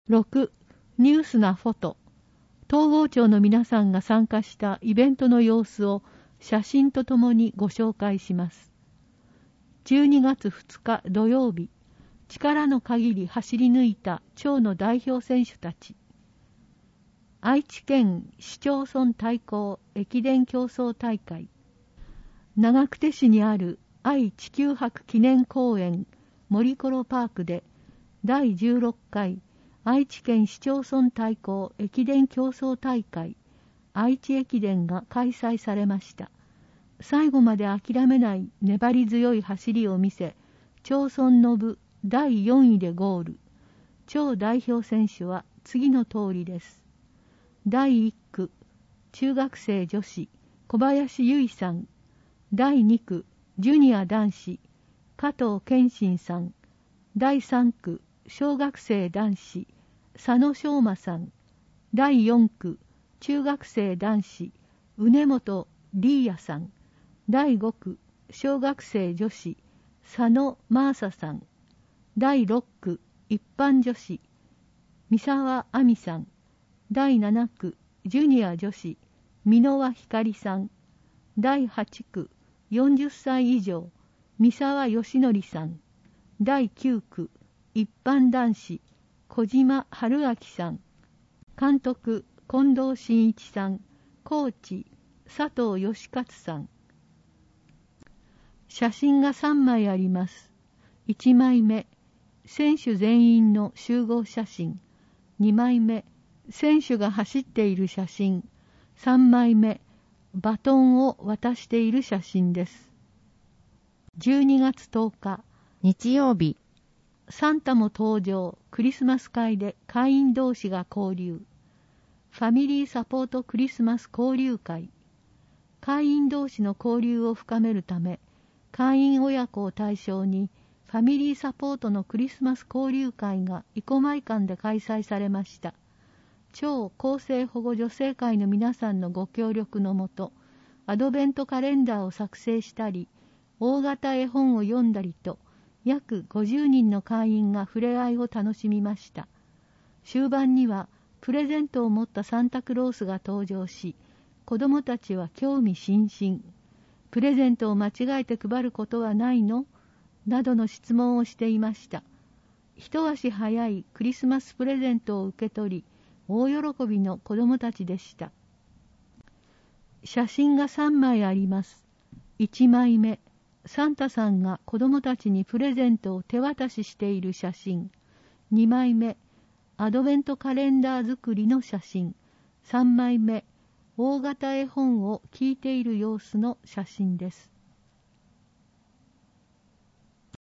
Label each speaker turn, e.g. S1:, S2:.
S1: 6. ニュースなフォト。東郷町の皆さんが参加したイベントの様子を写真とともにご紹介します。12月2日土曜日、力の限り走り抜いた町の代表選手たち。愛知県市町村対抗駅伝競争大会。長久手市にある愛・地球博記念公園森コロパークで第16回愛知県市町村対抗駅伝競争大会愛知駅伝が開催されました。最後まで諦めない粘り強い走りを見せ、町村の部第4位でゴール。町代表選手は次の通りです。第1区、中学生女子、小林由衣さん。第2区、ジュニア男子、加藤健信さん。第3区、小学生男子、佐野翔馬さん。第4区、中学生男子、畝本リーヤさん。第5区、小学生女子、佐野真麻さん。第6区、一般女子、三沢亜美さん。第7区、ジュニア女子、箕輪ひかりさん。第8区、40歳以上、三沢義則さん。第9区、一般男子、小島春明さん。監督、近藤真一さん。コーチ、佐藤義勝さん。写真が3枚あります。1枚目、選手全員の集合写真。2枚目、選手が走っている写真。3枚目、バトンを渡している写真です。12月10日、
S2: 日曜日。
S1: サンタも登場。クリスマス会で会員同士が交流。ファミリーサポートクリスマス交流会。会員同士の交流を深めるため、会員親子を対象にファミリーサポートのクリスマス交流会が生駒館で開催されました。超厚生保護女性会の皆さんのご協力のもと、アドベントカレンダーを作成したり、大型絵本を読んだりと、約50人の会員が触れ合いを楽しみました。終盤にはプレゼントを持ったサンタクロースが登場し、子どもたちは興味津々。プレゼントを間違えて配ることはないの？などの質問をしていました。一足早いクリスマスプレゼントを受け取り、大喜びの子どもたちでした。写真が3枚あります。1枚目、サンタさんが子どもたちにプレゼントを手渡ししている写真。2枚目、アドベントカレンダー作りの写真。3枚目、大型絵本を聞いている様子の写真です。